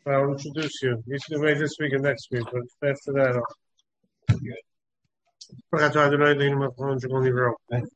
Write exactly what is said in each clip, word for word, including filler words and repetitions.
I'll introduce you. You can wait this week and next week, but after that, I'll. Forgot to add the right name of my phone, only row.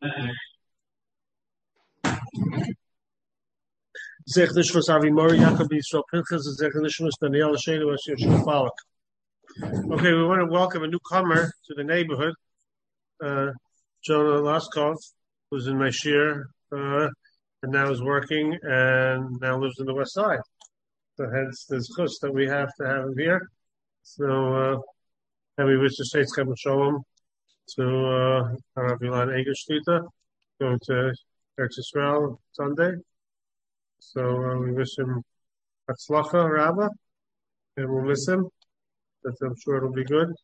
Zech Nishmas Avi Mori, Yaakov Yisrael Pinchas, and Zech Nishmas Daniel Shenu Asher Shulchan. Okay, we want to welcome a newcomer to the neighborhood, uh, Jonah Laskov, who's in my shir, uh, and now is working and now lives in the West Side. So hence this chus that we have to have him here. So, uh, and we wish to say Tzchem Shalom to uh, Harav Ilan Eger Shlita, going to Eretz Yisrael Sunday. So uh, we wish him Hatzlacha, Rabba, and we'll miss him, but I'm sure it'll be good.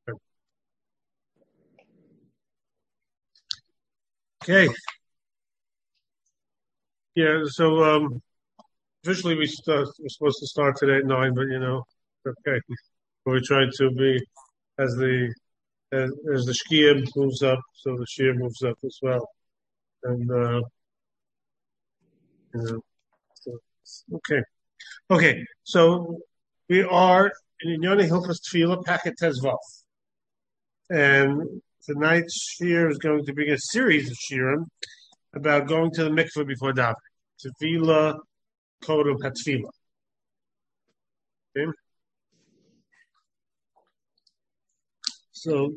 Okay. Yeah, so um, officially we start, we're supposed to start today at nine, but you know, okay. But we tried to be as the as, as the shkia moves up, so the shia moves up as well. And uh, you know, so, okay, okay. So we are in Inyoni Hilchos Tefillah, Packet Tezvav, and tonight's shir is going to be a series of shirim about going to the mikveh before davening. Tefillah, Kodem HaTefillah. Okay. So,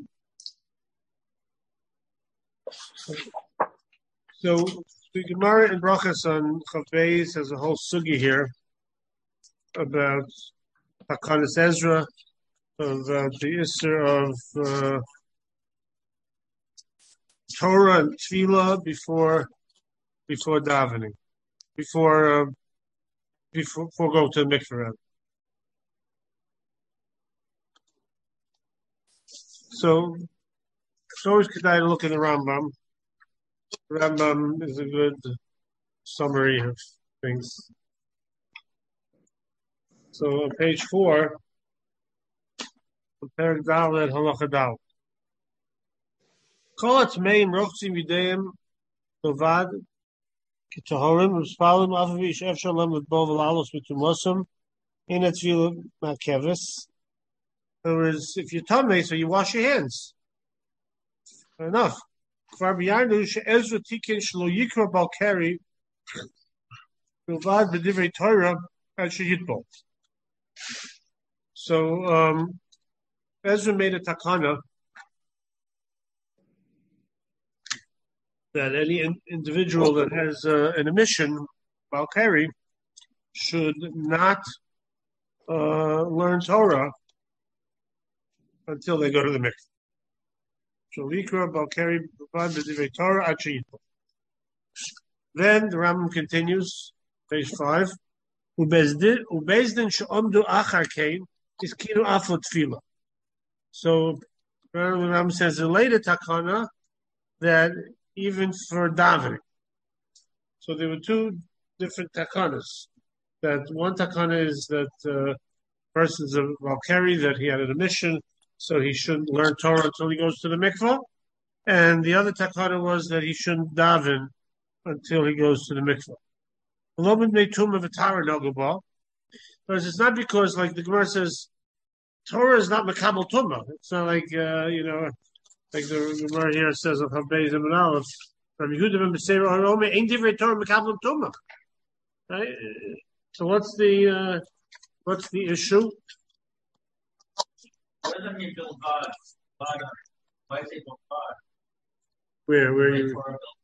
so the Gemara in Brachas on Chav Beis has a whole sugi here about Hakanas Ezra, about the Isser of uh, Torah and Tefillah before before davening, before uh, before, before going to the mikveh. So it's always good to look at the Rambam. The Rambam is a good summary of things. So on page four, Perek Dalet Halacha Dal. Kol Atmeim Rochtzim Yidayim Tovad Kitahorim Uspalim Afavi Shef Shalom L'Bov Alalos Mitumosum In Atfilah Makevis. In other words, if you're tummy, so you wash your hands. Fair enough. So um, Ezra made a takana that any in, individual that has uh, an emission, Balkari, should not uh, learn Torah until they go to the mikveh. Then the Rambam continues, page five. So the Rambam says a later takana that even for davening. So there were two different takanas. That one takana is that uh, person's a Valkyrie, that he had an emission, so he shouldn't learn Torah until he goes to the mikvah. And the other takana was that he shouldn't daven until he goes to the mikvah. Because it's not because, like the Gemara says, Torah is not makabel tumah. It's not like, uh, you know, like the Gemara here says of Habbeis and Aleph, from Yehuda ben Beseir Arome, ain't divrei Torah makabel tumah. Right? So what's the uh, what's the issue? What does that mean, Bill God? God, why say Bill God? Where, where are you?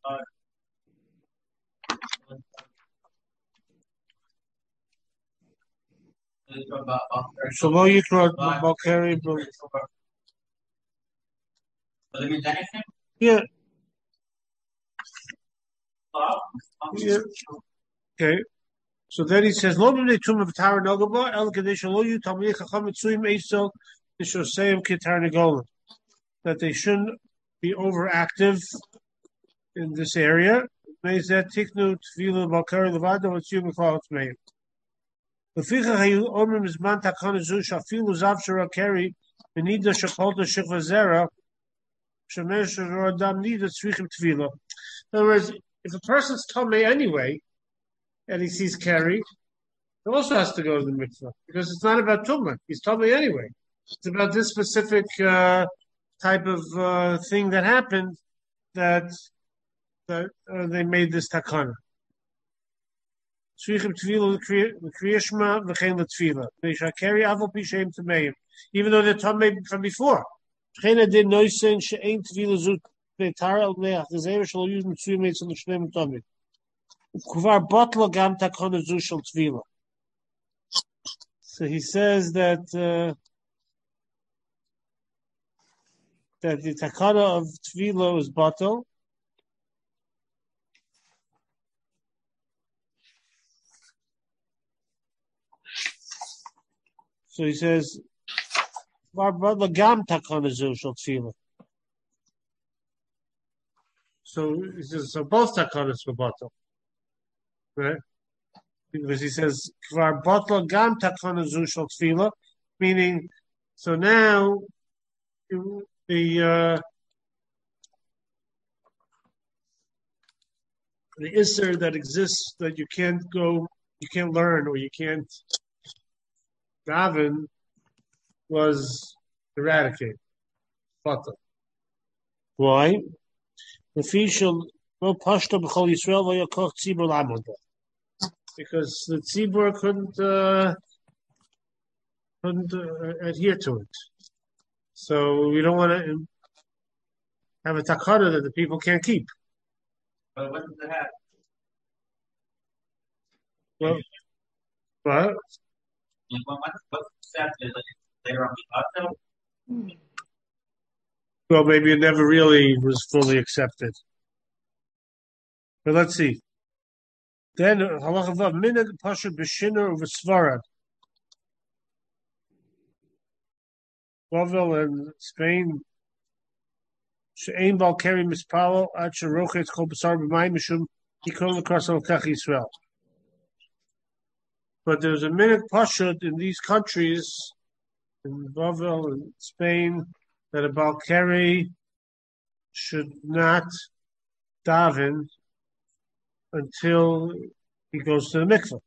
So, lo yikra Balkari. Does it mean anything? Yeah. Yeah. Okay. So then he says, "Lo b'nei tum of Torah nogaba el kadesh lo yu talmidei chacham mitzuim eisel nishoseim kitar negolim." That they shouldn't be overactive in this area. Means that tiknu tefillah balkari levado v'tziyum b'klal tzmeim. Leficha hayu omrim zman takana zu shafilu zav shara keri v'nida shapolta shikva zera shemesh shara adam nida tzrichim tefillah. In other words, if a person's tummy anyway, and he sees Kerry, He also has to go to the mikveh because it's not about tumah. He's tumah anyway. It's about this specific uh, type of uh, thing that happened that that uh, they made this takana. Even though they're tumah from before. So he says that uh, that the takana of tefillah is batal. So he says, so he says, so both takanas were batal, right? Because he says, meaning, so now the uh, the isser that exists that you can't go, you can't learn, or you can't daven was eradicated. Batal. Why? Because the tzibur couldn't uh, couldn't uh, adhere to it. So we don't want to have a takana that the people can't keep. But what does it have? Well, but What's accepted later on? Well, maybe it never really was fully accepted. But let's see. Then halacha vav minhag pasha b'shinur v'svarad. Bavel and Spain. She'ein bal keri mispalo ad sherochet kol b'sar b'mayim mishum yikol l'kras al kach Yisrael. But there's a minhag pasha in these countries, in Bavel and Spain, that a bal keri should not daven until he goes to the mikveh.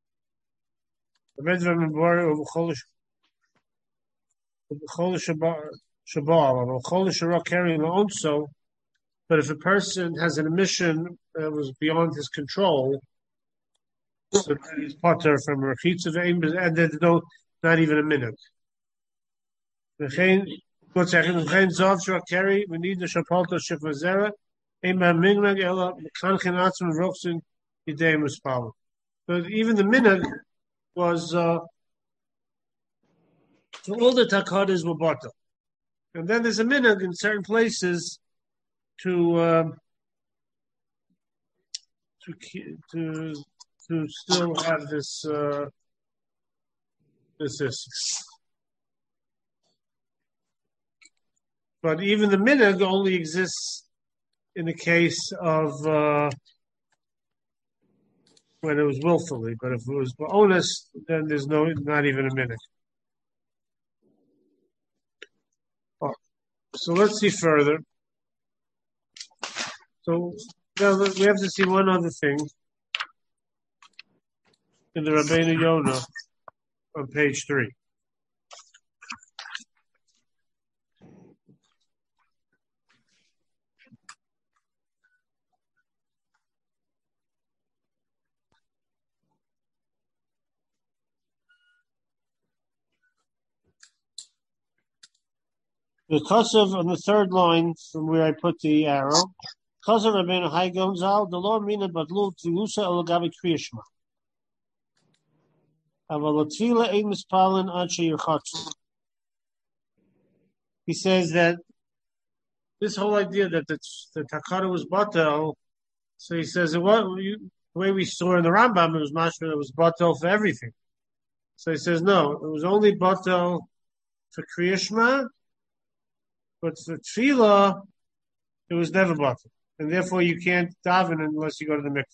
Also, but if a person has an emission that was beyond his control, so he's potter from rechitza and there's no, not even a minute. Good second, we need the shapalta shifazera. But even the minhag was uh, so all the takadas were batal, and then there's a minhag in certain places to uh, to to to still have this uh, this this. But even the minhag only exists in the case of uh, when it was willfully. But if it was honest, then there's no, not even a minhag. Oh, so let's see further. So now we have to see one other thing in the Rabbeinu Yonah on page three. The Kosev on the third line from where I put the arrow. Kosev Rabbeinu Hai Gonzal, the Lord mina badlu tzilusa elagavi kriyashma. Avalatfila ein mispalin anshe yirchatzu. He says that this whole idea that the, the takana was batel, so he says it was, the way we saw in the Rambam, it was mashma, it was batel for everything. So he says no, it was only batel for kriyashma. But for tefillah, it was never batal, and therefore you can't daven unless you go to the mikveh.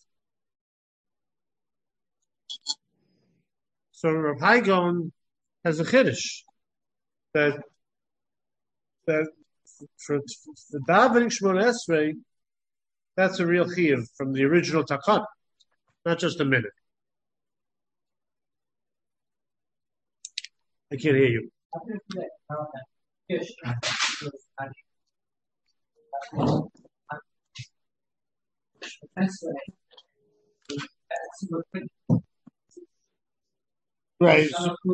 So Rav Hai Gaon has a chiddush that that for, for davening Shemona Esrei, that's a real chiyuv from the original takana, not just a minute. I can't hear you. Right.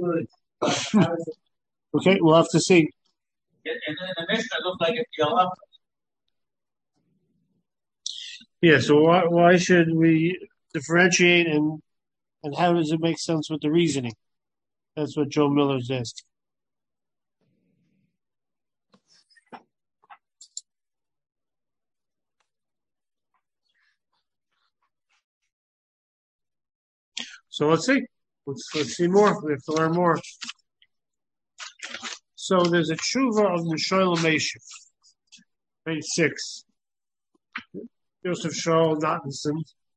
Okay, we'll have to see. And then in the Mishnah, it looked like it's yellow. Yeah, so why, why should we differentiate and and how does it make sense with the reasoning? That's what Joe Miller's asking. So let's see. Let's let's see more. We have to learn more. So there's a tshuva of Mishoel Meshiv, page six. Joseph Shaul Nottinson.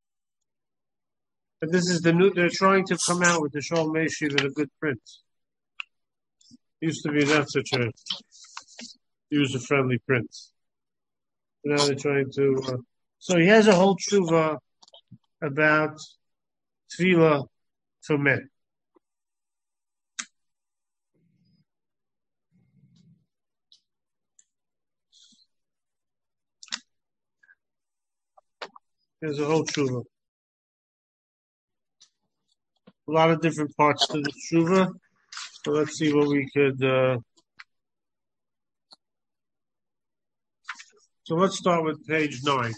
But this is the new. They're trying to come out with the Shaul Meshiv in a good print. Used to be not such a user-friendly print. Now they're trying to. Uh, so he has a whole tshuva about tefillah for men. There's a whole tshuva. A lot of different parts to the tshuva. So let's see what we could. Uh... So let's start with page nine.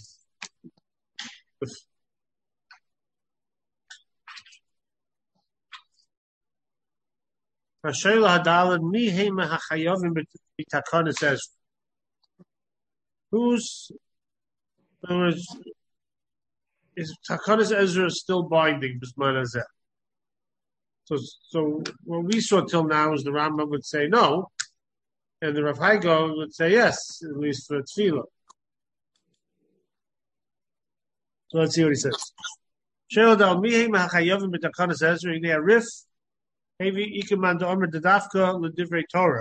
Who's there was is Takanas Ezra still binding Bisman Azeh? So, so what we saw till now is the Rambam would say no, and the Rav Haigo would say yes, at least for Tefillah. So let's see what he says. Sheldal mihim hachayavim b'takanas Ezra in a rif hevi ikaman da'omer dedafka l'divrei Torah.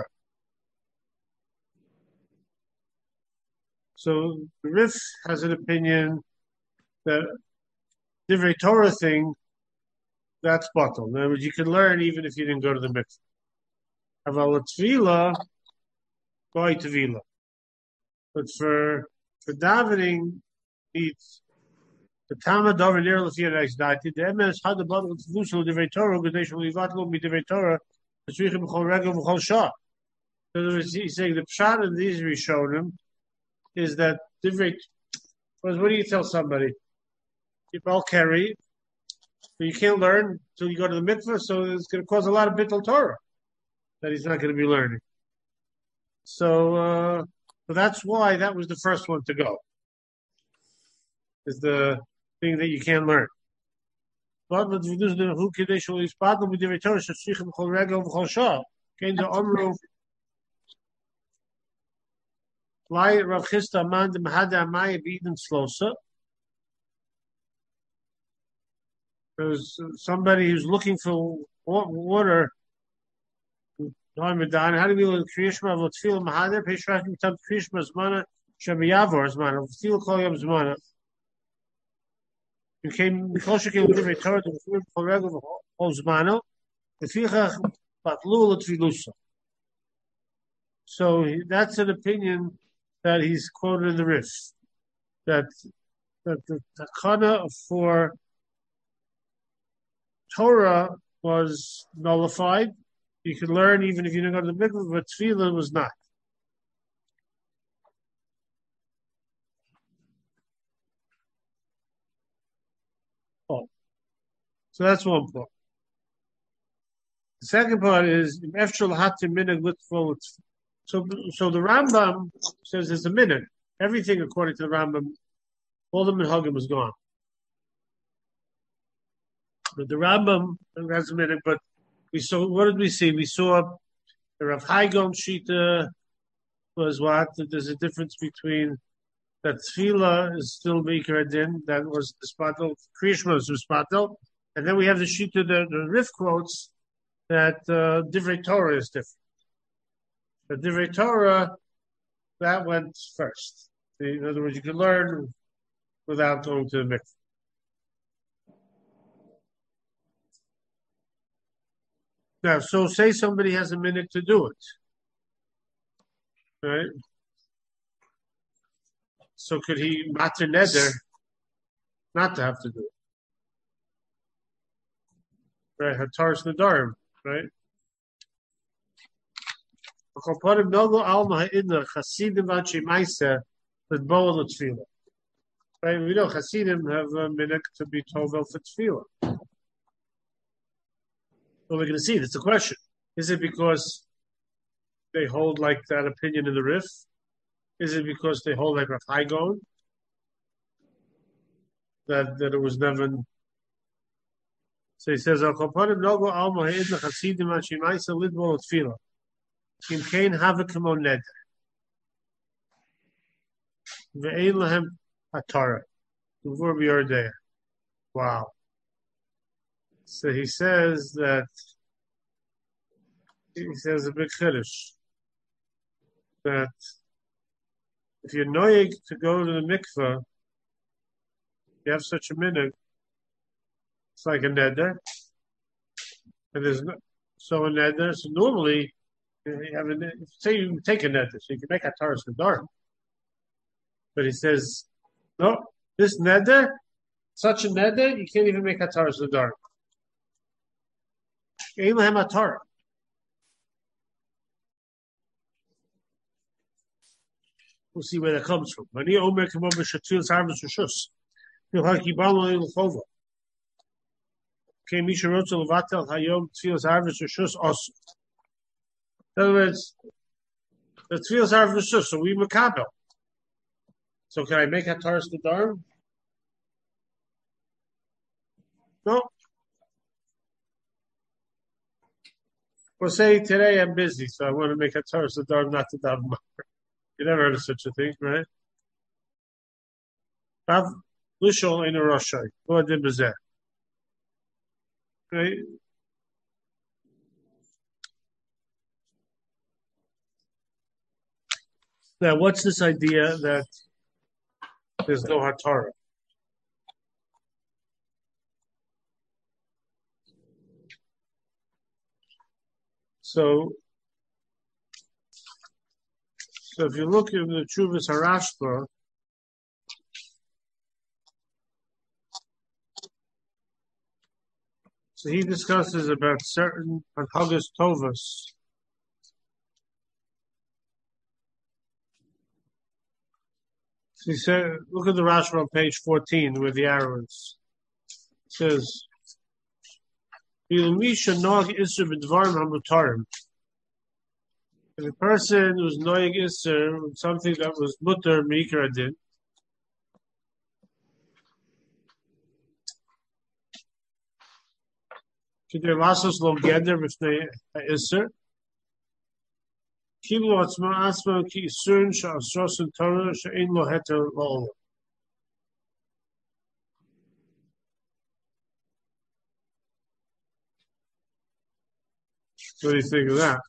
So the Rif has an opinion that divrei Torah thing, that's bottle. In other words, you can learn even if you didn't go to the mikveh. Aval tefillah, by tefillah. But for for davening, it's the Tama davar near l'fiyadais dati. The emes had the bottle of tefusel divrei Torah because they will yivatlu mi divrei Torah. The shrichim b'chol regel b'chol shah. So he's saying the pshat in these Rishonim is that divrei. Because what do you tell somebody? You all carry, but you can't learn until you go to the mikveh, so it's going to cause a lot of bittul Torah that he's not going to be learning. So, uh, so that's why that was the first one to go. Is the thing that you can't learn. But what we do is the who kadesh will ispadl with the Torah sheshichim chol regel v'chol shah. Came the omru. Why Rav Chisda man the mahada amaya b'idin slosa? There's somebody who's looking for water. How do we learn Kriyishma of Tefillah Mahader? Peshrach mitam Kriyishma Zmana Shabiyavor Zmana Tefillah Kol Yom Zmana. You came because you came with the Torah to the Kol Regel Kol Zmana. Tefillah Batlu L'Tfilusa. So that's an opinion that he's quoted in the Rif. That that the takana for Torah was nullified. You could learn even if you didn't go to the mikveh, but tefillah was not. Oh. So that's one part. The second part is so so the Rambam says there's a minute. Everything according to the Rambam, all the minhagim was gone. But the Rambam has a minute, but we saw, what did we see? We saw the Rav Haigon Shita was what? That there's a difference between that Tefillah is still Meikar Adin, that was the Spatel, Kriyishma was the Spatel, and then we have the Shita, the, the Rif quotes that uh, Divrei Torah is different. The Divrei Torah, that went first. In other words, you can learn without going to the mikveh. Now, so say somebody has a minute to do it, right? So could he matter neder not to have to do it? Right? Hataras nedarim, right? Right? We know Hasidim have a minute to be tovel for tefillah. Well, we're going to see. That's the question. Is it because they hold like that opinion in the Rif? Is it because they hold like Rav Hai Gaon? That that it was never. So he says, "Al kopanim nogo alma heidna chasidim ashimaisa lidbol tefillah. Kim kain havakim on neder. Ve'ein lahem hatara. Before we are there." Wow. So he says that he says a big chiddush that if you're noyig to go to the mikveh, you have such a minute. It's like a neder, and there's no so a neder. So normally, you have a, say you take a neder, so you can make a taras nedarim. But he says, no, this neder, such a neder, you can't even make a taras nedarim. Ein Torah. We'll see where that comes from. Mani omer kamo b'shatil sarvus rishus. You'll have kibalo in l'chova. Okay, misha rotza levatel hayom tefillas sarvus rishus also. In other words, the tefillas sarvus rishus. So we makabel. So can I make a taras nedarim? No. Well, say today I'm busy, so I want to make a taras nedarim not to daven. You never heard of such a thing, right? Rav Lushol in a Roshai. What did Bezeh? Right? Now, what's this idea that there's no Hatara? So, so if you look in the Chuvas Harashba, so he discusses about certain Hanhagas Tovas. So he said, look at the Rashba on page fourteen where the arrow is. It says, if a person was noyig iser something that was mutter mikra din, k'der lasos lo geder b'fnei iser, kiblo atzma asma ki isurn sha'asros and torah she'ein lo heter lo'olam. What do you think of that?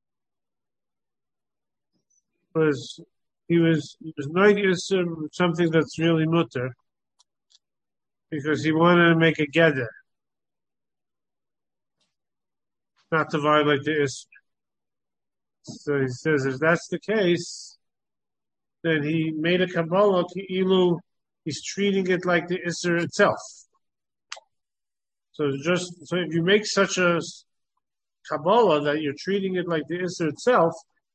Was he was he was noyig something that's really mutter because he wanted to make a geder, not to violate the isser. So he says if that's the case, then he made a kabbalah ki'ilu. He's treating it like the isser itself. So just so if you make such a kabbalah that you're treating it like the isser itself,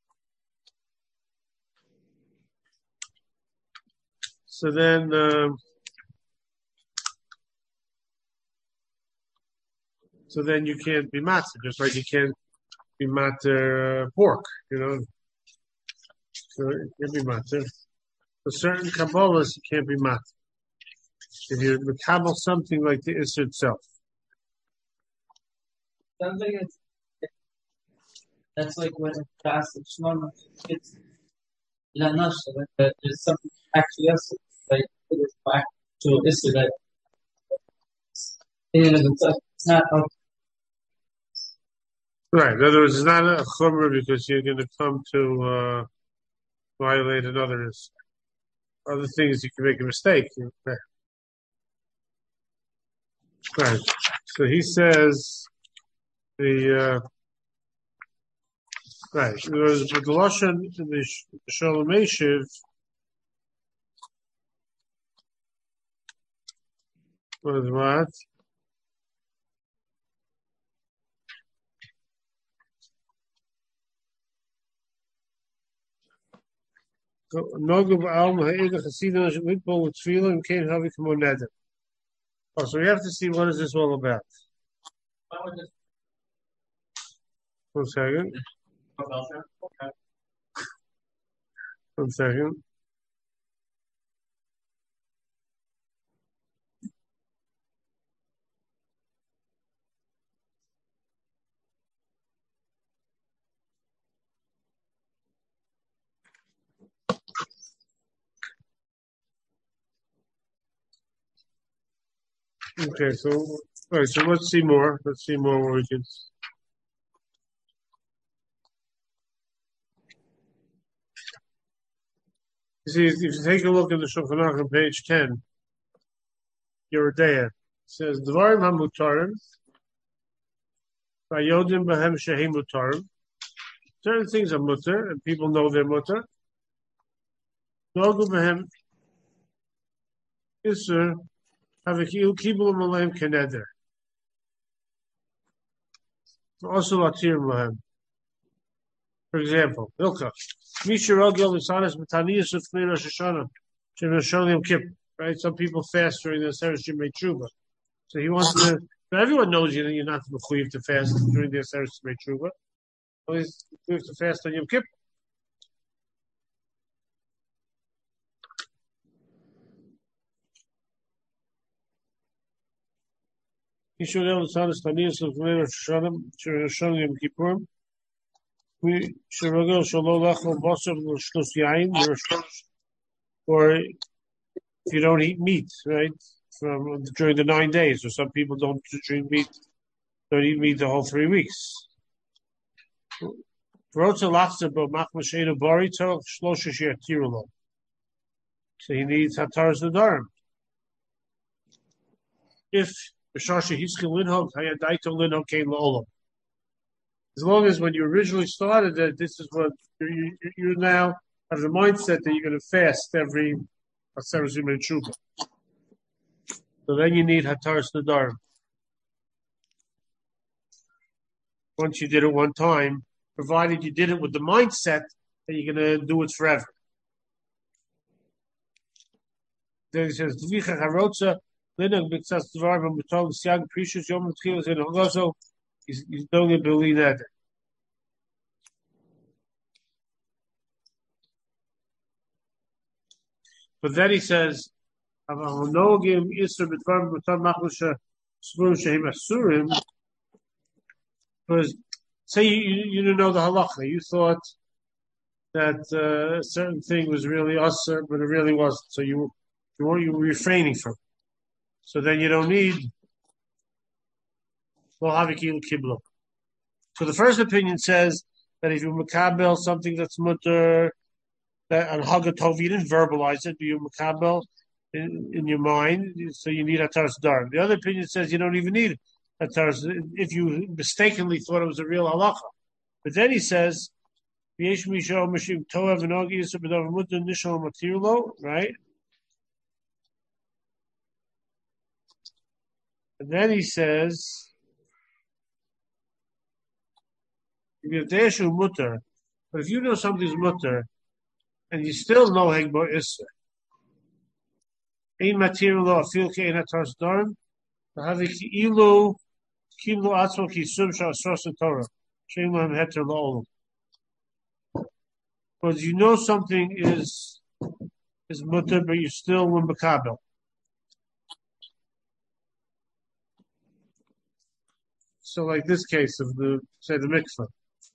so then uh, so then you can't be matzah, just like you can't be matzah uh, pork, you know. So it can't be matzah. For certain kabbalahs, you can't be matzah if you makabel something like the isser itself. Sounds like it's that's like when it's passage normal. It's lanash, like there's something actually else, like it is back to this that it's not okay. Right. In other words, it's not a chumrah because you're going to come to uh, violate another. Other things you can make a mistake. Right. So he says the. Uh, Right. Whereas with the Lashon in the Shalom Eshiv was what? Nogub Alm Ha'eda Chassidon Litbol with Tefillah and Kain Havi Kamo Neder. Oh, so we have to see what is this all about. One second. Okay. One second. Okay, so all right, so let's see more. Let's see more where we can. You see, if you take a look at the Shulchan Aruch on page ten, Yeridea, it says Dvarim HaMutarim, Vayodim B'hem Shehi Mutarim. Certain things are mutter, and people know they're mutter. Nogu B'hem Isser Havikil Kibul Malaim Keneder. Also Latirim Lahem. For example, Ilka. Misha Rogel Isanis Mataniyas of Fnei Rosh Hashanah. Shem Hashanah Yom Kippur. Right? Some people fast during the Aseret Shemei Tshuva. So he wants to. But everyone knows you that you're not mechuyev to fast during the Aseret Shemei Tshuva. Always mechuyev to fast on Yom Kippur. Misha Rogel Isanis Mataniyas of Fnei Rosh Hashanah. Shem Hashanah Yom Kippur. We Shirogel Shalolachol Basar L'Shlos Yain, or if you don't eat meat, right, from during the nine days, or some people don't drink meat, don't eat meat the whole three weeks. So he needs Hataras Nadarim. If B'Shasha Hiskel Linhog Hayadaito Linhog Kein La'olam. As long as when you originally started that, this is what you, you, you now have the mindset that you're going to fast every Aseret Shemei Tshuva. So then you need Hataras Nadarim. Once you did it one time, provided you did it with the mindset that you're going to do it forever. Then he says, Dvicha Harotza, Linag B'Tzas Dvarim, B'Tol Siag Precious Yom Tchilas in Hogozo. He's, he's doing it believe that. But then he says, because say you, you, you didn't know the halacha, you thought that uh, a certain thing was really usher, but it really wasn't. So you you were you were refraining from it. So then you don't need. So the first opinion says that if you makabel something that's mutter, that on Hagatov you didn't verbalize it, but you makabel in, in your mind, so you need Hataras Nadarim. The other opinion says you don't even need Hataras if you mistakenly thought it was a real halacha. But then he says, right? And then he says, mutter, but if you know something's mutter and you still know Hegbo Isser, Ein material lo afil ke ein Hataras Nadarim, v'havi ki ilu kiblu atzmo ki sum sha'asros Torah, shein lahem heter la'olam. Because you know something is is mutter, but you still win makabel. So, like this case of the say the mikvah.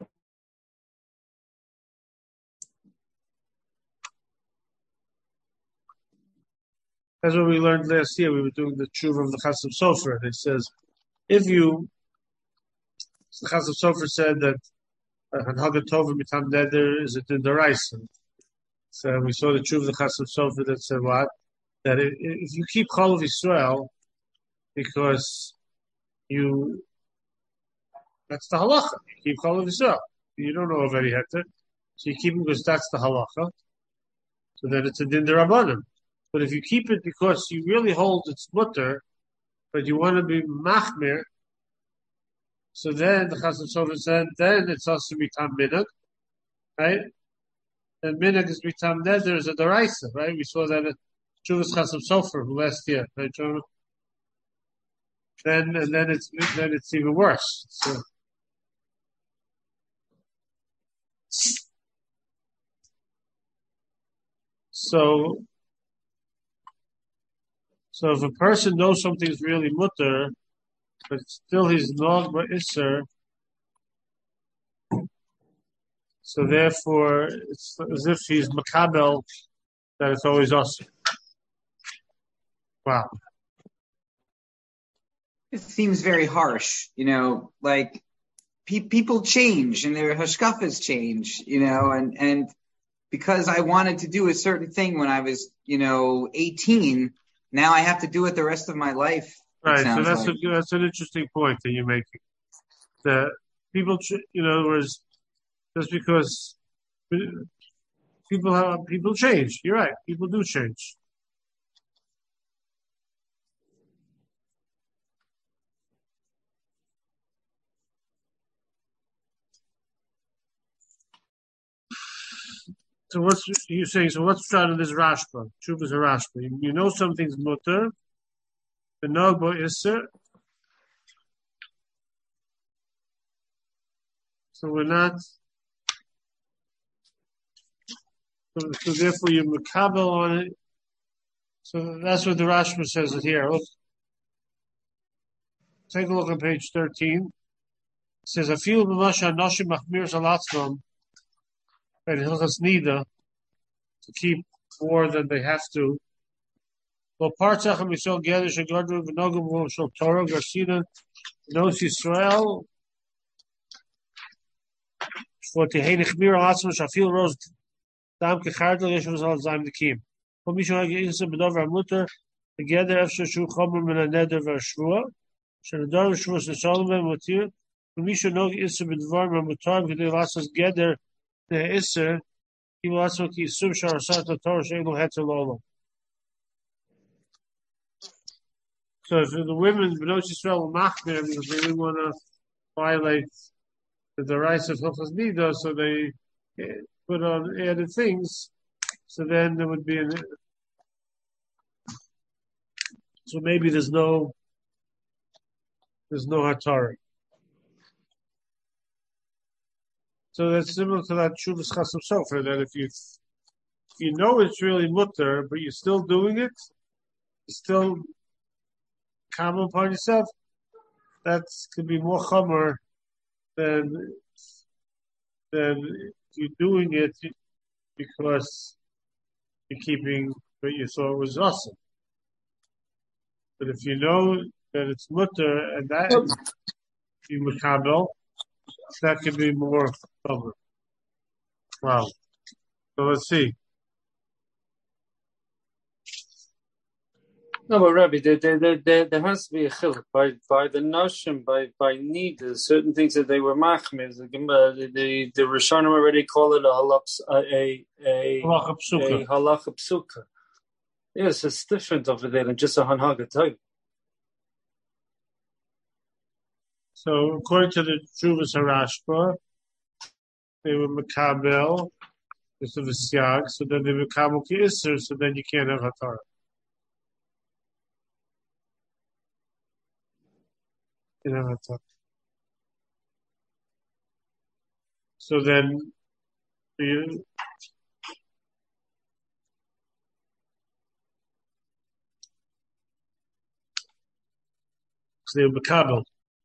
That's what we learned last year. We were doing the tshuva of the Chasam Sofer. And it says, if you, the Chasam Sofer said that Hanhaga Tova Mitam Neder is a Daraisa. So we saw the tshuva of the Chasam Sofer that said what? That if, if you keep Chol of Yisrael, because you, that's the halacha. You keep Chol of Yisrael. you don't know of any heter, so you keep it because that's the halacha. So then it's a din derabanan. But if you keep it because you really hold it's mutter, but you want to be machmir, so then the Chasam Sofer said, then it's also mitam minhag, right? And minhag is mitam neder is a deraisa, right? We saw that at Chuvas Chasam Sofer last year, right, Jonah? Then and then it's then it's even worse. So, so, so if a person knows something is really mutter, but still he's nog ba'isser, so therefore it's as if he's makabel that it's always us. Wow. It seems very harsh, you know, like pe- people change and their hashkafas change, you know, and, and because I wanted to do a certain thing when I was, you know, eighteen, now I have to do it the rest of my life. Right, so that's like. a, that's an interesting point that you're making. That people, you know, in other words, just because people have people change. You're right, people do change. So what's you saying? So what's trying to this Rashba? Truth is a Rashba. You, you know something's mutter, the nogbo isser. So we're not. So, so therefore you're makabel on it. So that's what the Rashba says it here. Look, take a look on page thirteen. It says, "Afilu b'masha noshim machmirs alatzmam." And Hilchas Nida to keep more than they have to. Well, partzach and misol gather shagadu v'nogam v'shol Torah Garcina knows Yisrael for tehei nechmir alatzmam shafil rose dam kechardel yeshu zal zaym dekim. For misol ha'geisa b'dover ha'muter together efshar shu chomer min ha'neder v'ha'shvua shenadar v'shvua s'shalom v'mutir for misol nog isa b'dvar v'mutar v'kedei lasas gather the Isser, he will also keep Sub Sharasat the Torah Sheilu Hetzalolo. So if the women, B'not Yisrael will machmir because they didn't want to violate the Derais of Hilchas Nida, so they put on added things, so then there would be an. So maybe there's no, there's no Hatari. So that's similar to that Shuvas Chasam Sofer, that if you if you know it's really mutter, but you're still doing it, you still come upon yourself, that could be more chomer than than you're doing it because you're keeping what you thought was awesome. But if you know that it's mutter and that you makabel, that could be more covered. Wow. So let's see. No, but Rabbi, there, there, there, there has to be a chiluk by by the notion by by need. There's certain things that they were machmir. The the the, the Rishonim already call it a halach a a halacha psuka. A halacha psuka. Yes, it's different over there than just a hanhaga type. So according to the Chuvas Harashba, they were makabel, it's a v'syag, so then they were makabel ki isser, so then you can't have hatara. You know hatara. So then you so they were makabel.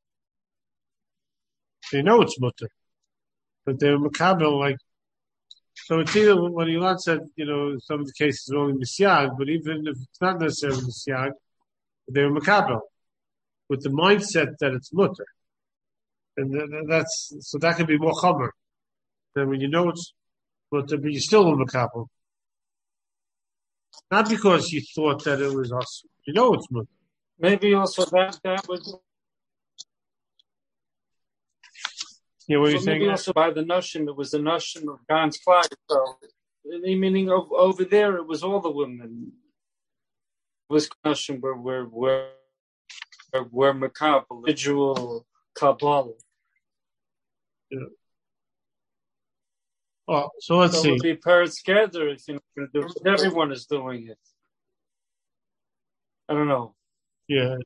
They know it's mutter, but they're makabel like. So it's either when Ilan said, you know, in some of the cases only misyag, but even if it's not necessarily misyag, they're makabel with the mindset that it's mutter, and that's so that could be more chomer than when you know it's mutter, but you're still a makabel, not because you thought that it was awesome. You know it's mutter. Maybe also that that would. Yeah, what are you So saying? maybe also by the noshim, it was the noshim of Gans Clyde. So, meaning of, over there, it was all the women. It was noshim where where where where makabel, individual kabbalah. Yeah. Oh, so let's so see. it would be parrots together if you know, everyone is doing it. I don't know. Yeah.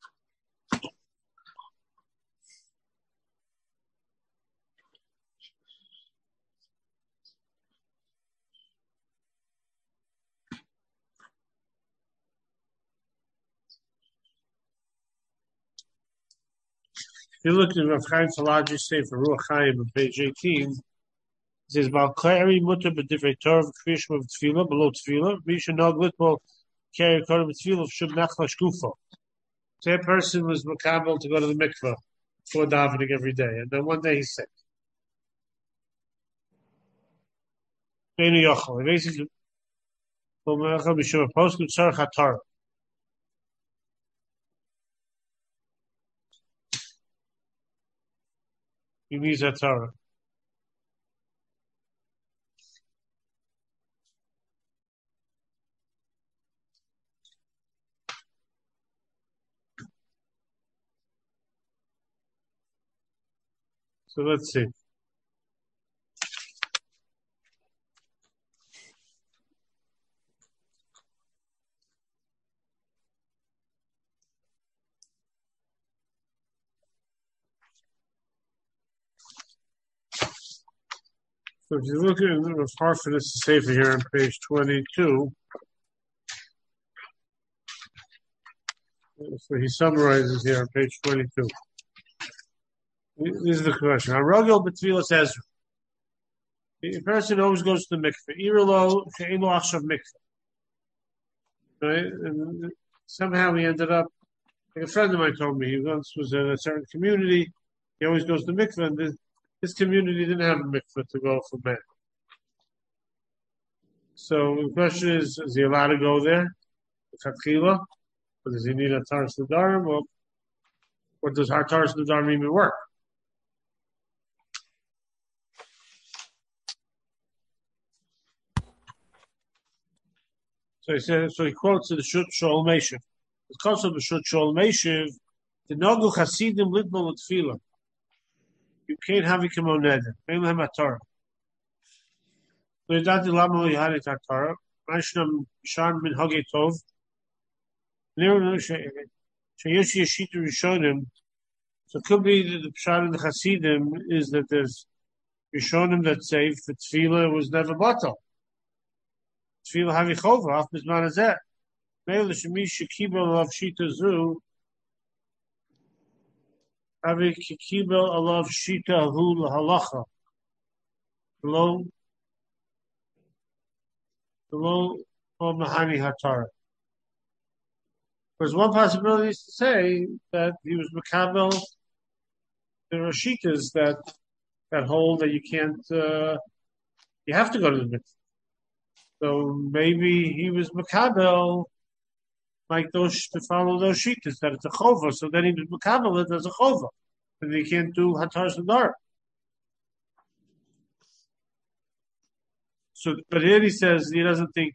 If you look at Rav Chaim Falagi's Sefer Ruach Chaim on page eighteen, it says, "Bal kari mutter b'divrei Torah v'kriyishma v'tefillah below tefillah misha nog litbol kari kari v'tefillah shub nachlash gufo." So that person was makabel to go to the mikveh for davening every day, and then one day he's sick. Beinu yochel. Basically, Pomerachel b'shem poskim tzarich haTorah. He needs a Torah. So let's see. So if you look at the Harfin Sefer here on page twenty-two, so he summarizes here on page twenty-two. This is the question. Haragel b'tfilas Ezra. The person always goes to the mikveh. Irilo she'eno achshav mikveh. Right? And somehow he ended up, like a friend of mine told me, he once was in a certain community. He always goes to mikveh, and this, this community didn't have a mikveh to go for men. So the question is, is he allowed to go there? Or does he need a Taras Nadarim? Or, or does our Taras Nadarim even work? So he said, so he quotes the Shut Shol Meshiv. Because of the Shut Shol Meshiv, the Nagu Chasidim Litbol Tefillah. You can't have it come on Neder. Maybe have a Torah. So he did the Lama Yihari Torah. Mashnam Shan Min Hagei Tov. Shayesh Yeshita Rishonim. So it could be that the Pshat in the Chasidim is that there's Rishonim that say for Tefillah was never batal. Tefillah havichova af bizman hazeh. Meila shemish kibel alav shita zu. Havi kibel alav shita hu lahalacha. Below, below mahani hatara. There's one possibility is to say that he was makabel the Rashitas that that hold that you can't, uh, you have to go to the mikveh. So maybe he was makabel like those to follow those shitas that it's a chova. So then he was makabel it as a chova, and he can't do hatar sadar. So, but here he says he doesn't think.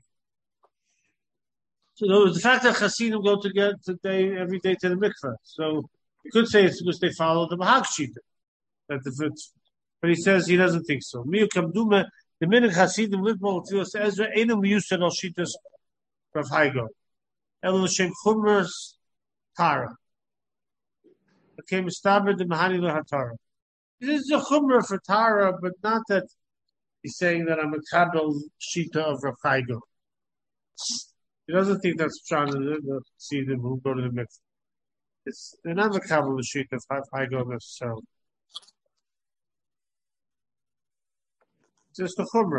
So the fact that Hasidim go to get today every day to the mikveh. So you could say it's because they follow the Mahag shita. That if it's, but he says he doesn't think so. Miu kamdume the minute Hasidim litbol tzilas Ezra enum yusad al shitas Rav Haigo. El l'shem chumras tara. Okay, mistaber the mahani lehatara. This is a chumra for tara, but not that he's saying that I'm a kabel shita of Rav Haigo. He doesn't think that's trying to see them who go to the mikveh. It's they're not the kabel shita of Rav Haigo necessarily. Just the chumrah.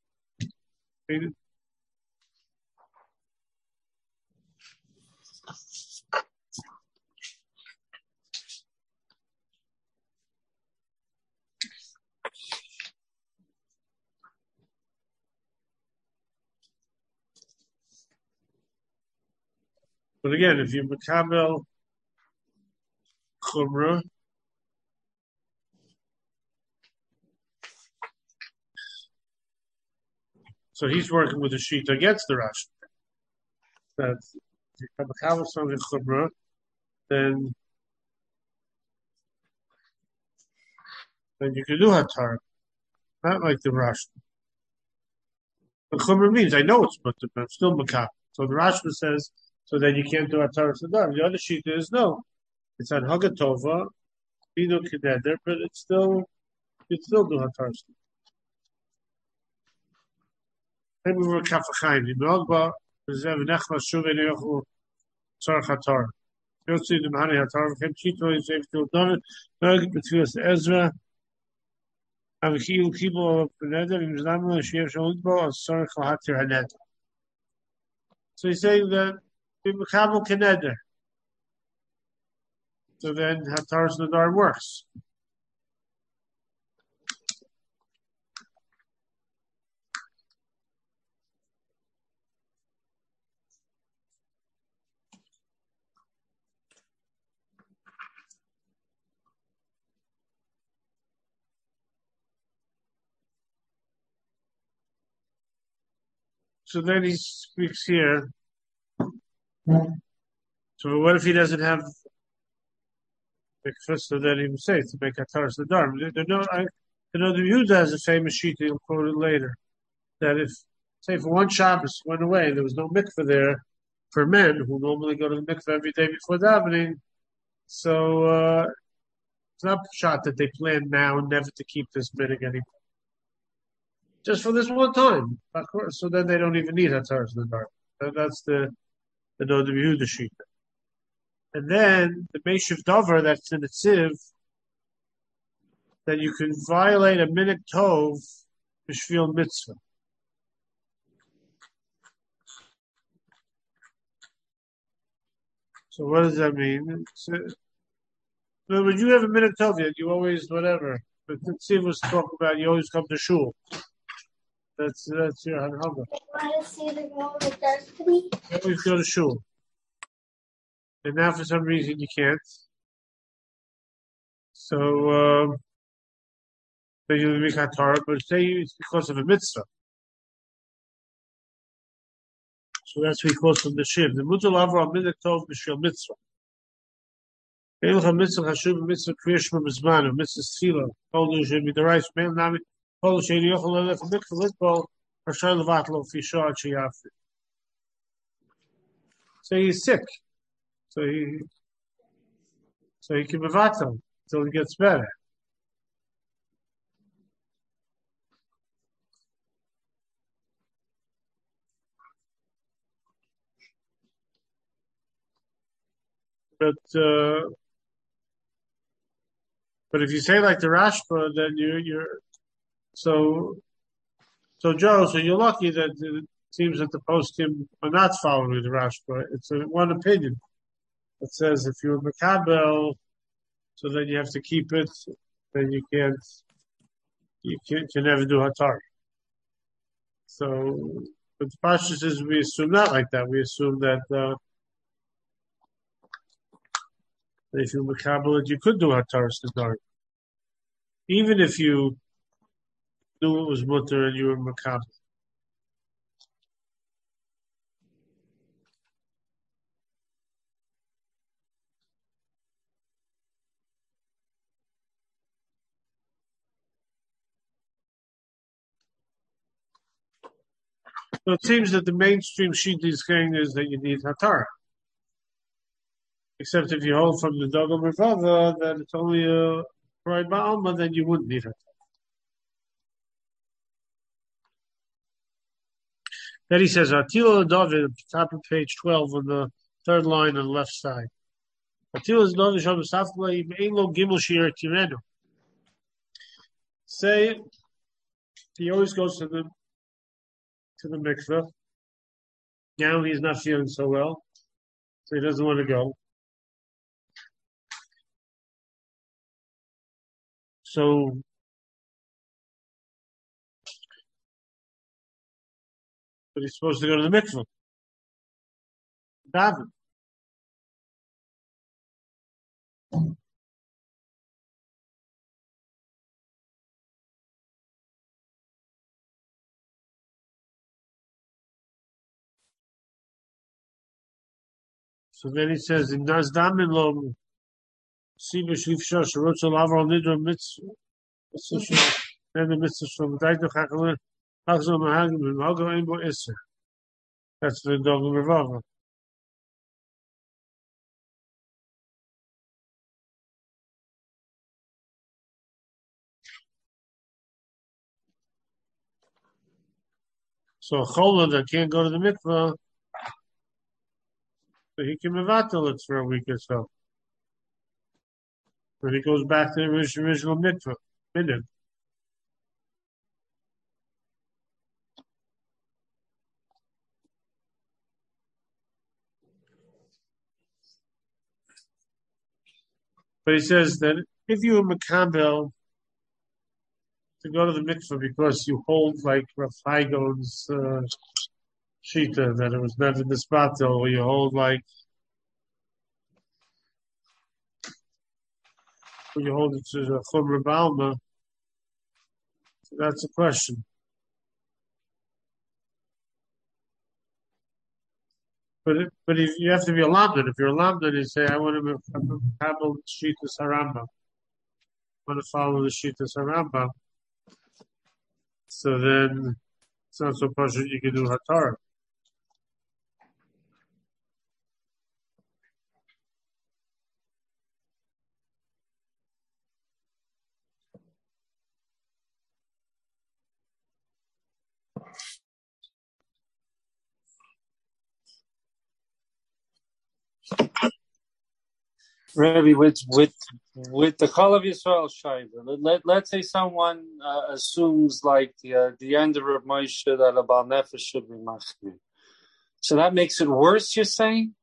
But again, if you makabel chumrah, So he's working with the sheet against the Rashi. That's then then you can do Hatar, not like the Rashi. The Chumrah means I know it's but I'm still Makab. So the Rashba says, so then you can't do Hatar Sadar. The other sheet is no. It's on Hagatova, Bino Kededer, but it's still you still do Hatar Sadar. Maybe we're Kafachayim. You know, but Zev Nechma Shuv Yochu Tzar Hatar. Yotzi the Mahani Hatar. Chem Chito is Zev Tildon. Berg Betfilas Ezra. Avchil Kibo Beneder. Imzlamu Shiev Shalutbo on Tzar Chahatir Haned. So he's saying that Bimachabo Keneder. So then Hatar's Nadar works. So then he speaks here. So what if he doesn't have mikvah? So then he would say to make Hataras Nadar. There no, I, you know, the Yehuda has a famous sheet. He'll quote it later. That if, say, for one Shabbos went away, there was no mikvah there for men who normally go to the mikvah every day before davening. So uh, it's not shot that they plan now never to keep this minhag anymore. Just for this one time. So then they don't even need Hataras Nadar. That's the the Nod of Yehuda sheet. And then the Meishiv Dover, that's in the Tziv, that you can violate a minhag tov b'shvil mitzvah. So what does that mean? So, in other words, you have a minhag tov yet, you always whatever. But the Tziv was talking about you always come to shul. That's that's your hanhaga. You want to see the girl with destiny? You always go to shul. And now for some reason you can't. So, um, then you'll make Hatar, but say it's because of a mitzvah. So that's what he calls from the Shiv. The Mutal Avra Minhag Tov B'Shvil Mitzvah. Eilcha Mitzvah Hashuv Mitzvah Kriyashma B'Zmanu Mitzvah Sila Kolu Shem Midarais Meil Nami Kolu Shem Yochel Elech Mikvah Litbol Rashai Levatlo Fisha Ad Sheyafi. So he's sick. So he, so he can mevatel until he gets better. But uh, but if you say like the Rashba, then you you're so so Joe. So you're lucky that it seems that the poskim are not following the Rashba. It's a, one opinion. It says if you're Makabel, so then you have to keep it, then you can't, you can, can never do Hatar. So, but the Pasha says we assume not like that. We assume that, uh, that if you're Makabel, you could do Hatar Sadar. Even if you knew it was Mutter and you were Makabel. So it seems that the mainstream sheet is saying is that you need Hatar. Except if you hold from the Dogel Revava that it's only a Pride Ba'alma, then you wouldn't need Hatar. Then he says, Atila David, top of page twelve on the third line on the left side. Atila David Shabbat Safla Elo Gimel Shir Tirenu. Say, he always goes to the to the mikveh. Now he's not feeling so well, so he doesn't want to go. So, but he's supposed to go to the mikveh. Daven. So then he says, in Nazdamin lo Siva Shlifsha Sharotzel Avral Nidra Mitzvah. Then the mitzvah from Daito Chachalin, Chachzol Mahagim, and Mago Aimbo Isser. That's the Dogam Revava. So a Chola that can't go to the mikvah, so he can mevatel it for a week or so. But he goes back to the original, original mikvah, minhag. But he says that if you were Makabel to go to the mikvah because you hold like Rav Haigon's uh, shita, that it was never the spot, or you hold like, or you hold it to the Chumra Balma, so that's a question. But it, but if you have to be a lamdan, if you're a lamdan, you say, I want to follow the Shittas Harambam. I want to follow the Shittas Harambam. So then it's not so possible you can do Hatar. Rabbi, with with with the Chol of Yisrael Shaiva, let let's say someone uh, assumes like the uh, the end of Rav Moshe that a Baal Nefesh should be machmir. So that makes it worse. You're saying?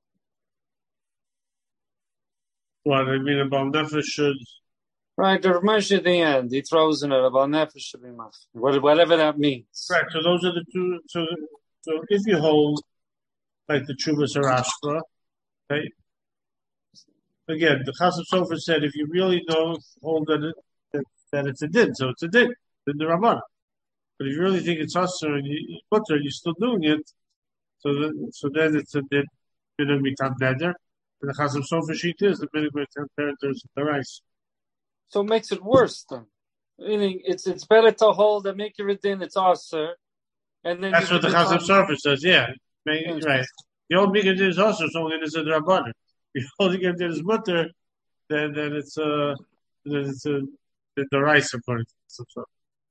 What I mean, a Baal Nefesh should. Right, the Rav Moshe at the end, he throws in it a Baal Nefesh should be machmir, whatever that means. Right. So those are the two. So so if you hold like the Chuvas Arashva, right? Again, the Chasam Sofer said if you really know, hold that, it, that, that it's a din, so it's a din, din the Rabban. But if you really think it's usher and you butter, you're still doing it, so then, so then it's a din, din mitam neder. And the Chasam Sofer sheet is the minute where there's the rice. So it makes it worse then. Meaning it's it's better to hold and make it a din, it's usher, and then that's what the Chasam Sofer says. Yeah, make, right. The old Mikra is usher, so only it's a Rabban. If you hold against his mutter, then then it's a then it's a the, the rice according to the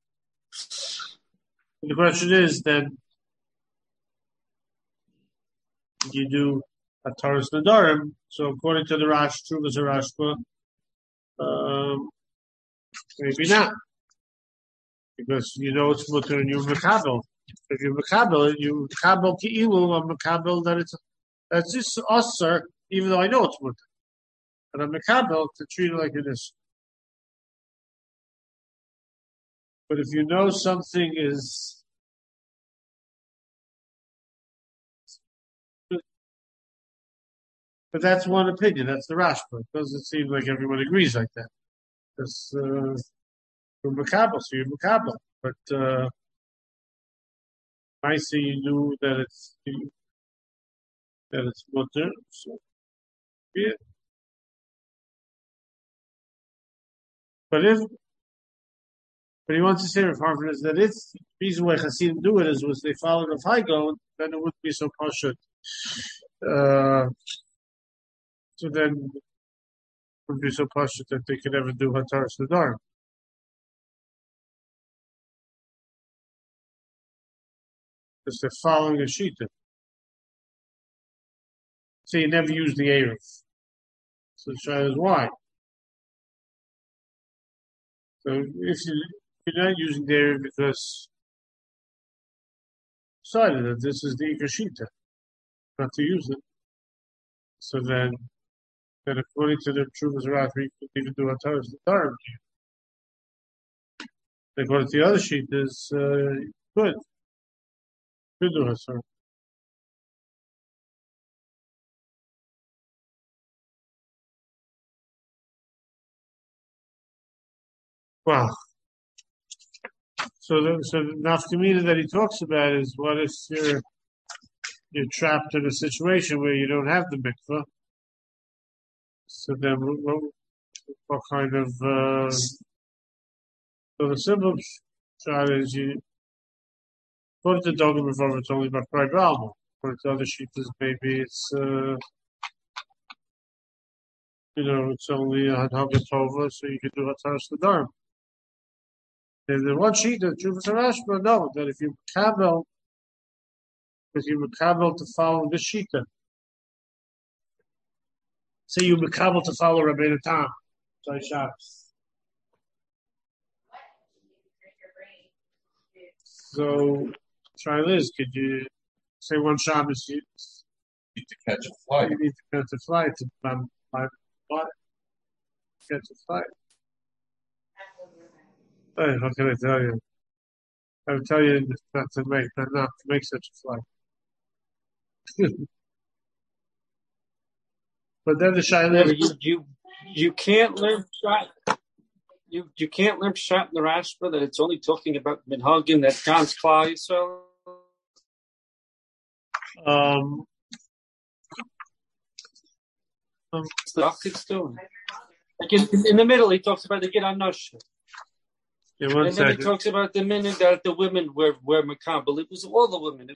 The question is then you do a Taurus Nadarim. So according to the Rash, Truvas Rashba, um, maybe not, because you know it's mutter and you're mekabel. If you're mekabel, you mekabel ki'ilu or mekabel that it's that's just usher. Even though I know it's mutter, and I'm mekabel to treat it like it is. But if you know something is, but that's one opinion. That's the Rashba. It doesn't seem like everyone agrees like that. Because uh, you're mekabel, so you're mekabel. But uh, I see you knew that it's that it's mutter. So. Yeah. But if, but he wants to say Rav Harford is that if the reason why Hasidim do it is was they followed Rav Haigon, then it wouldn't be so pashut. Uh, so then it wouldn't be so pashut that they could ever do Hataras Nadarim. Because they're following a shita. So you never use the Erev. So the Shai is why. So if you, you're not using the Erev because decided that this is the Ikashita, not to use it. So then, then according to the Truvas Rath, we could even do Hataras Nadarim. According to the other sheet, is uh, good. Good do it, sir. Wow. So the, so the nafkamina that he talks about is what if you're you're trapped in a situation where you don't have the mikvah, So then, what, what kind of uh, so the simple shot is you put the dog before it's only about private album. For the other sheets, maybe it's uh, you know it's only a Haga Tova, so you can do Hataras Nedarim. There's the one sheet that Juvas Arashba, no, that if you kabel, if you kabel to follow this sheet, then say you kabel to follow Rabbeinu Tam, Zay Shabbos. So, try this. Could you say one Shabbos you need to catch a flight? You need to catch a flight to um, fly, fly, catch a flight. Hey, how can I tell you? I would tell you not to make, not, not to make such a flight. But then the Shaila, you, you you can't learn shot. You you can't learn shot in the Rashba that it's only talking about minhagim that God's Klal Yisrael. Um, um, What's the Rockets doing? Like in, in, in the middle, he talks about the Gid Anosh. yeah, one And then second. he talks about the minute that the women were, were makabel. It was all the women.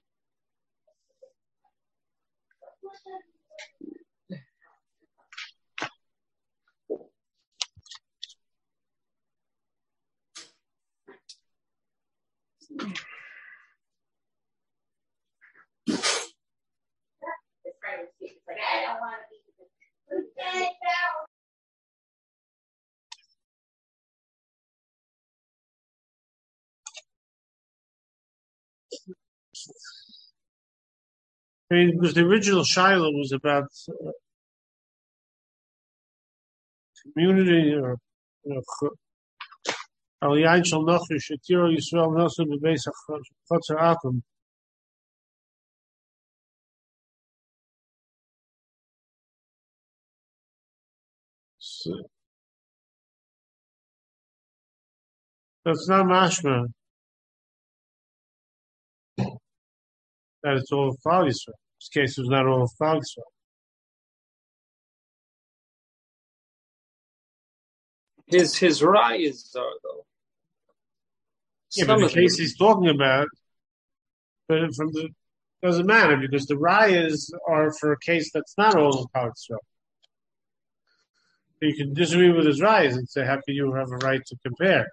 I mean, because the original Shiloh was about uh, community or Aliyan Shal Nochi Shetiro Yisrael Nosu Bebeis Chotzer Atom. So, that's not mashma that it's all of Klal Yisrael. This case was not all of Klal Yisrael. His his rayas are though. Yeah, Some but the of them. case he's talking about, but from the doesn't matter because the rayas are for a case that's not all of Klal Yisrael. You can disagree with his rayas and say, how can you have a right to compare?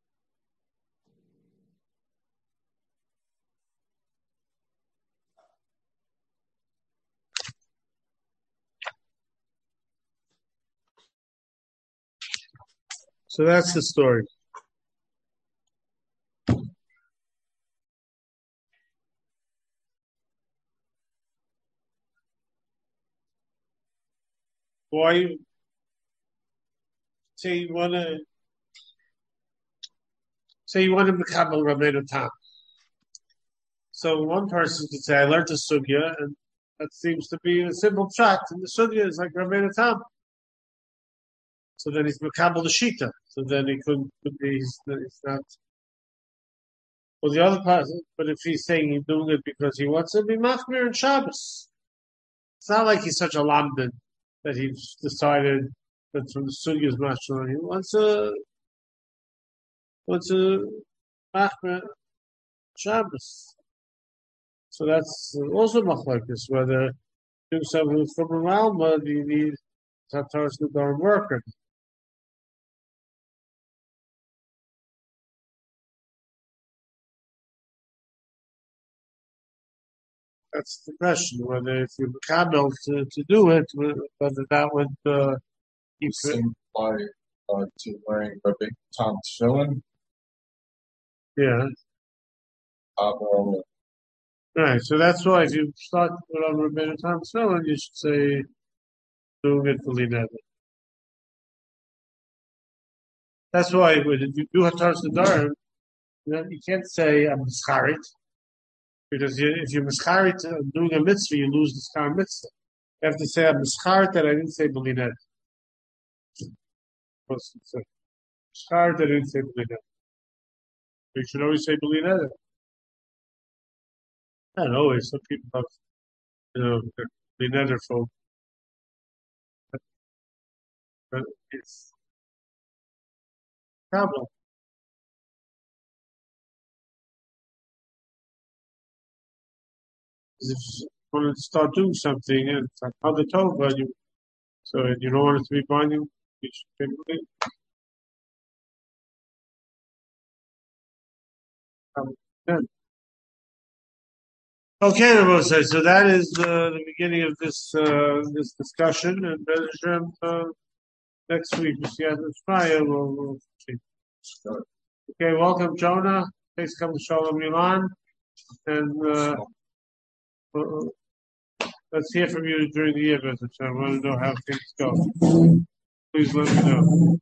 So that's the story. Why say you want to say you want to become a Rabbeinu Tam? So one person could say, I learned the sugya, and that seems to be a simple shot, and the sugya is like Rabbeinu Tam. So then he's Makabal the Shita. So then he couldn't, could be, he's, he's not. Well, the other person, but if he's saying he's doing it because he wants to be Machmir and Shabbos, it's not like he's such a lamdan that he's decided that from the Sugya's Mashal, he wants a, wants a Machmir Shabbos. So that's also machlokes, whether doing something from a Ralma, do you need Hataras Nedarim worker? That's the question, whether if you're Kabel to, to do it, whether that would uh, keep it. Seem like uh, to wearing Rabbi Tom Tefillin. Yeah. Uh, Right, so that's why if you start to put on Rabbeinu Tam Tefillin, you should say, doing it for Lineda. That's why when you do Hataras Nedarim, you know, you can't say, I'm Mischarit. Because you, if you're Mischarit doing a mitzvah, you lose the Schar mitzvah. You have to say, I'm Mischarit that I didn't say Belined. Mischarit that I didn't say Belined. You should always say Belined. Not always. Some people have, you know, Belined folk. but it's a problem. If you want to start doing something, and it's like how the Tova, you so you don't want it to be binding. You should be um, yeah. Okay, Rabbi, so that is uh, the beginning of this uh, this discussion, and then uh, next week we see how this fire. We'll, we'll see. Okay, welcome, Jonah. Please come to Shalom Milan, and uh, we'll, let's hear from you during the year, Mister I want to know how things go. Please let me know.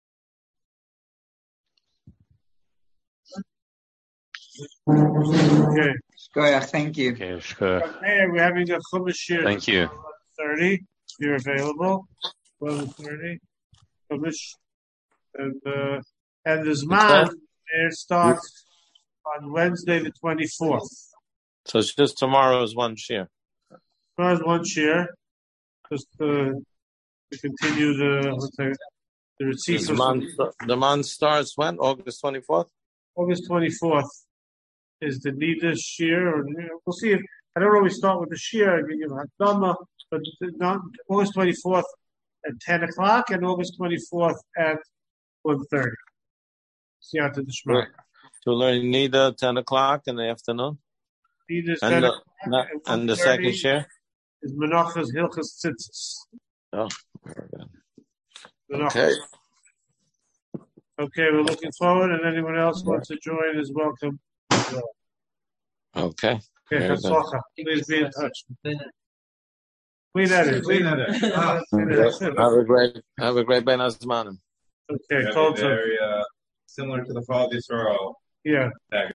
Okay. Shkoyach, thank you. Okay, sure. Okay, we're having a Chumash here. Thank you. eleven thirty. You're available. eleven thirty. Chumash. And, uh, and the Zman it starts on Wednesday the twenty-fourth. So it's just tomorrow's one share. Tomorrow's one share. Just uh, to continue the, what's that, the receipt. The month, the month starts when? August twenty-fourth? August twenty-fourth is the Nida Shir, or we'll see if, I don't always start with the Shir, I give you Hakdama, but not, August twenty-fourth at ten o'clock and August twenty-fourth at one thirty. Siyata D'Shmaya. To learn Nida, ten o'clock in the afternoon. Nida's and ten the, o'clock. And the second share? Is Menachas Hilchas Tzitzis. Oh, very good. Okay. Okay, we're looking forward, and anyone else wants to join is welcome. Okay. Okay, Hatzlacha. Please be in touch. Clean that in. Clean that in. Have a great, have a great Ben Azmanim. Okay, told very uh, similar to the Fall of Israel. Yeah.